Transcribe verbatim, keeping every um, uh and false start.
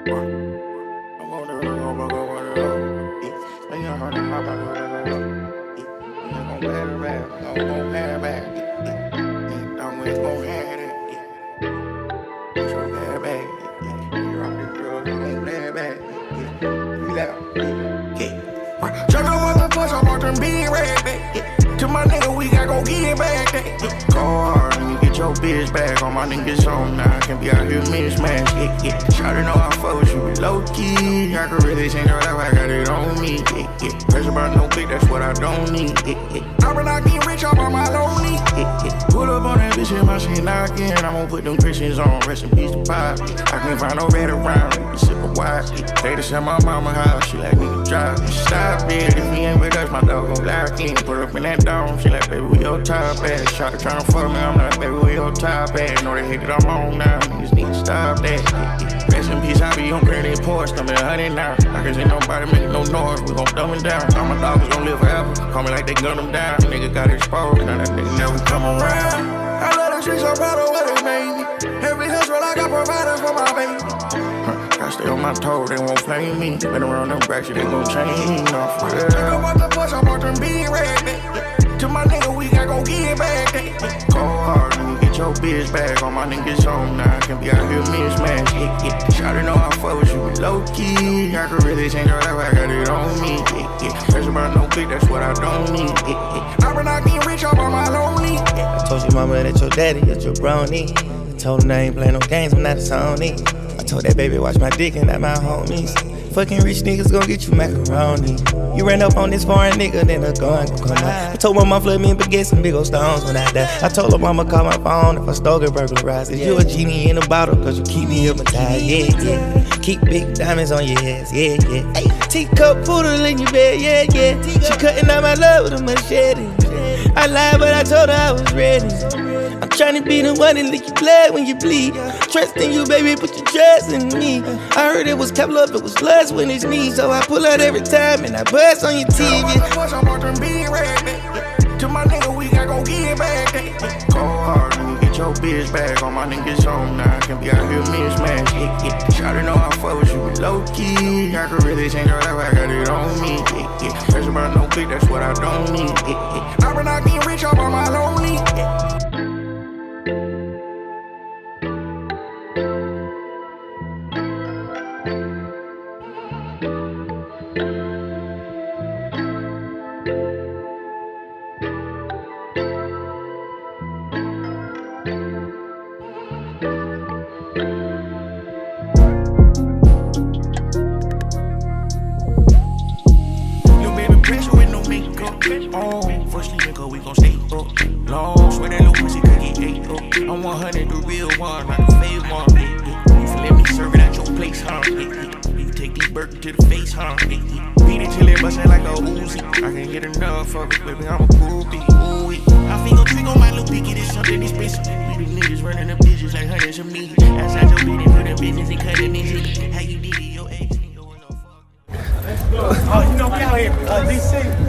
To my nigga, we gotta go get it back. Go hard and get your bitch back. All my niggas on now, can't be out here mismatch. Yeah, yeah. Shawty know I fuck with you low key. I can really change your life, I got it on me. Yeah, yeah. Pressure about no big, that's what I don't need. Yeah, yeah. I been out getting rich off on my lonely. Yeah, yeah. Pull up on that bitch and my shit knocking. I'm gonna put them Christians on, rest in peace to pop. I can't find no red around, you sip a wide. They just at my mama house, she like nigga drive. Stop it, if he ain't with us, my dog gon' lock in. Put up in that dome, she like, baby, we your top ass. Shawty tryna fuck me, I'm like, baby, we your top ass. Know they hate that I'm on now, niggas need to stop that. Rest in peace, I be on credit Porsche, I'm in a hundred now. I can see nobody make no noise, we gon' dumb it down. All my dogs gon' live forever, call me like they gun them down. Nigga got exposed, now that nigga never come around. I love the streets, so proud of what it made me. Every hustle I got provided for my baby. I stay on my toes, they won't flame me. Been around them bracks, they gon' change off for real. I want the push, I want them big red. To my nigga, we gotta go get it back. Go hard and get your bitch back. All my niggas on now, can't be out here mismatch. Yeah, yeah. Shawty know I fuck with you low key. I can really change your life, I got it on me. Yeah, yeah. Pressure about no big, that's what I don't need. Yeah, yeah. I been out getting rich off on my lonely. Yeah. I told your mama that your daddy is your brownie. I told him I ain't play no games, I'm not a Sony. I told that baby watch my dick and not my homies. Fucking rich niggas gon' get you macaroni. You ran up on this foreign nigga, then a gun gon' come out. I told my mom flood me and get some big ol' stones when I die. I told her mama call my phone if I stole and burglarized it. You a genie in a bottle, cause you keep me hypnotized, yeah, yeah. Keep big diamonds on your ass, yeah, yeah. Ay, teacup poodle in your bed, yeah, yeah. She cutting out my love with a machete. I lied, but I told her I was ready. I'm tryna be the one that lick your blood when you bleed. Trust in you, baby, put your trust in me. I heard it was kept love, it was lust when it's me. So I pull out every time and I buzz on your T V. I want them big red. To my nigga, we gotta go get it back. Go hard and get your bitch back. All my niggas on now, can't be out here mismatch. Yeah, yeah. Shawty know I fuck with you low key. I can really change your life, I got it on me. Yeah, yeah. Pressure about no big, that's what I don't need. Yeah, yeah. I been out getting rich off on my lonely. Yeah. On, first nigga, we gon' stay up long. Swear that little pussy could get ate up. I'm one hundred, the real one, not the fake one. Yeah, yeah. You feel let me serve it at your place, huh? Yeah, yeah. You take these burgers to the face, huh? Yeah, yeah. Beat it till it bustin' like a Uzi. I can't get enough of it, baby, I'm a groupie. Ooh-wee. I feel no trick on my little picky, this something expensive. We the niggas running the bitches like hundreds of millions. Outside your business, for the business and cutting it. How you did it, your ex, nigga, what the fuck? Let's go. Oh, you know, we out here, uh, D C.